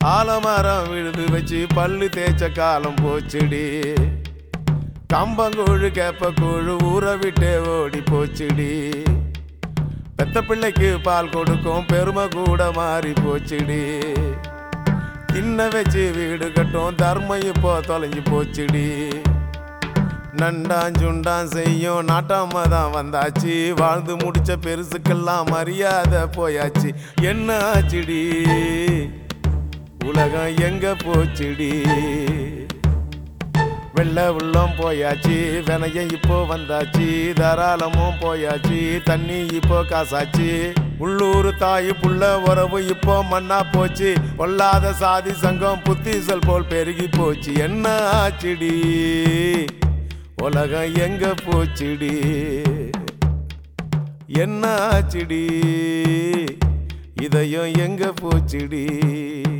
ஆலமரம் விழுது வச்சு பல்லு தேய்ச்ச காலம் போச்சுடி. கம்பங்கூழு கேப்ப கூழு ஊற விட்டே ஓடி போச்சுடி. பெத்த பிள்ளைக்கு பால் கொடுக்கும் பெருமை கூட மாறி போச்சுடி. தின்ன வச்சு வீடு கட்டும் தர்மம் இப்போ தொலைஞ்சு போச்சுடி. நண்டாஞ்சுண்டான் செய்யும் நாட்டாம தான் வந்தாச்சு. வாழ்ந்து முடிச்ச பெருசுக்கெல்லாம் மரியாதை போயாச்சு. என்ன ஆச்சுடி உலகம் எங்க போச்சுடி. வெள்ள உள்ளம் போயாச்சு, வினயம் இப்போ வந்தாச்சு. தாராளமும் போயாச்சு, தண்ணி இப்போ காசாச்சு. உள்ளூர் தாய் புள்ள உறவு இப்போ மண்ணா போச்சு. கொல்லாத சாதி சங்கம் புத்திசல் போல் பெருகி போச்சு. என்ன ஆச்சுடி உலகம் எங்க போச்சுடி. என்ன ஆச்சுடி இதயம் எங்க போச்சுடி.